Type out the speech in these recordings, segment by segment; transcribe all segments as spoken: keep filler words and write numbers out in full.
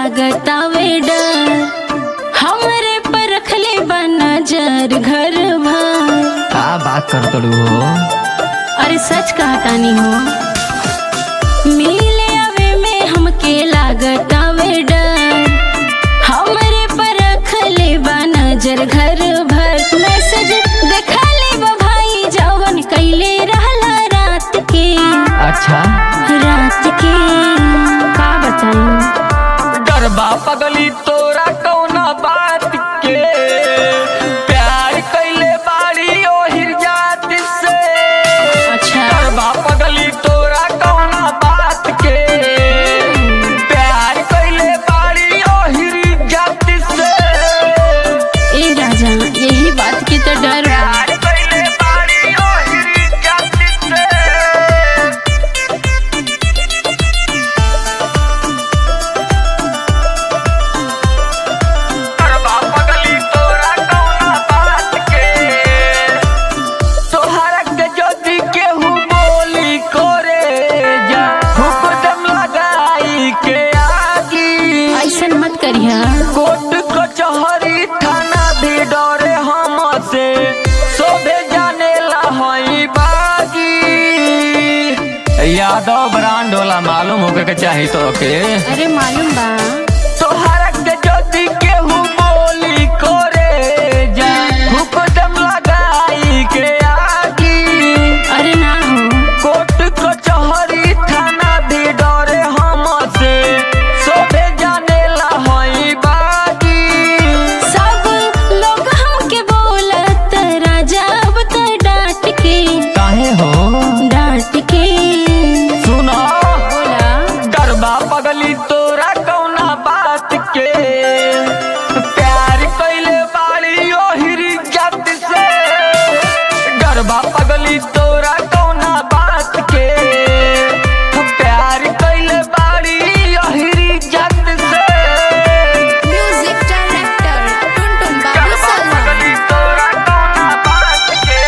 लागतावे डर, हमरे पर रखले बा नजर घर भर। का बात कर तड़ू हो? अरे सच कहतानी हो, मिले आवे में हमके लागतावे डर, हमरे पर रखले बा नजर घर भर। मैसेज देखले बा भाई जवन कइले रहला रात के। अच्छा रात के का बताई? डरबा पगली तोरा कौना बात के, प्यार कइले बाड़ी ओहिर जात से। अच्छा डरबा पगली तोरा कौना बात के, प्यार कइले बाड़ी ओहिर जात से। ए राजा यही बात के तो डर बा। प्यार कइले बाड़ी ओहिर जात से। डरबा पगली तोरा कौना बात के, तोहरा के जदी केहू बोली करे जा, हुक्म लगाई के आगी। ऐसन मत करिया। कोर्ट कचहरी थाना भी डरे हमसे, सोभे जाने ला हई बागी। यादव ब्रांड वाला मालूम होके के चाही तो के। अरे मालूम बा। तोहरा के जदी केहू बोली करे जा, हुक्म लगाई के आगी। अरे ना हो, कोर्ट कचहरी थाना भी डरे हमसे, सोभे जाने ला हई बागी। सब लोग हमके बोलत राजा अब तो डांट के। काहे हो? डांट के सुना बोला। डरबा पगली तोरा कौना बात के, प्यार कइले बाड़ी ओहिर जात से। डरबा पगली तोरा कौना बात के, प्यार कइले बाड़ी ओहिर जात से। म्यूजिक डायरेक्टर टुनटुन बाबू डरबा सलमान। पगली तोरा कौना बात के,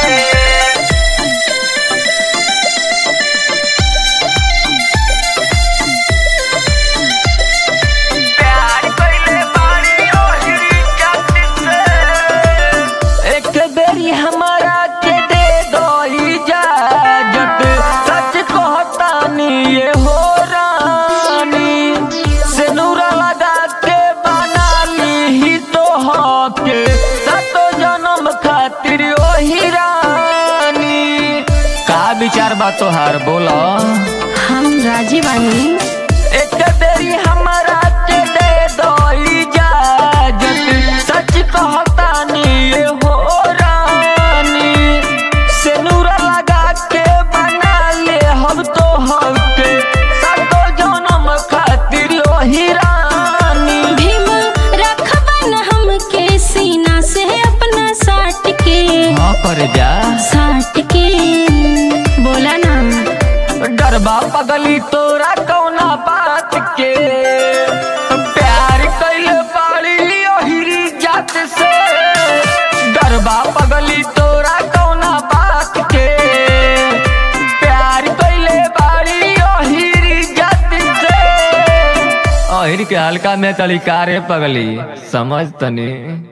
प्यार कइले बाड़ी ओहिर जात से। एक बेरी हमारा के दे दो इजाजत, सच कहतानी ये हो रानी। सिनुरा लगा के बना ली ही तो हके, सातो जन्म खातिर ओही रानी। का विचार बा तोहार बोला? हम राजी बानी। एक बेरी हमारा के दे दो इजाजत, सच कहतानी ये हो रानी। सिनुरा लगा के बना ले हम तो हके, सातो जन्म खातिर ओही रानी। भीम रखबन हमके सीना से अपना साट के। हाँ कर जा। साट के बोला ना। डरबा पगली तोरा कौना बात के, प्यार कइले बाड़ी ओहिर जात से। डरबा पगली तोरा कौना बात के, प्यार कइले बाड़ी ओहिर जात से। ओहिर के हल्का में तलिकारे पगली समझ तनी।